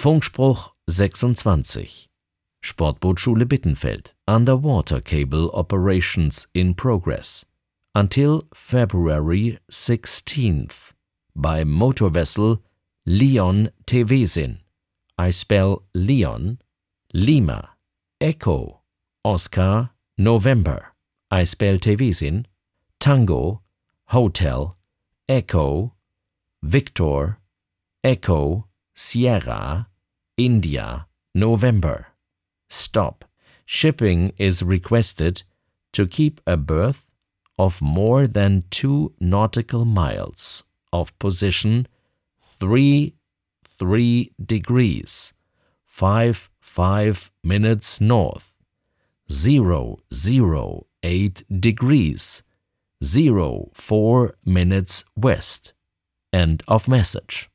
Funkspruch 26. Sportbootschule Bittenfeld. Underwater cable operations in progress. Until February 16th. By motor vessel Leon Thevesin. I spell Leon, Lima, Echo, Oscar, November. I spell Thevesin, Tango, Hotel, Echo, Victor, Echo, Sierra, India, November. Stop. Shipping is requested to keep a berth of more than 2 nautical miles of position 3 degrees, 5 minutes north, 008 degrees, 04 minutes west. End of message.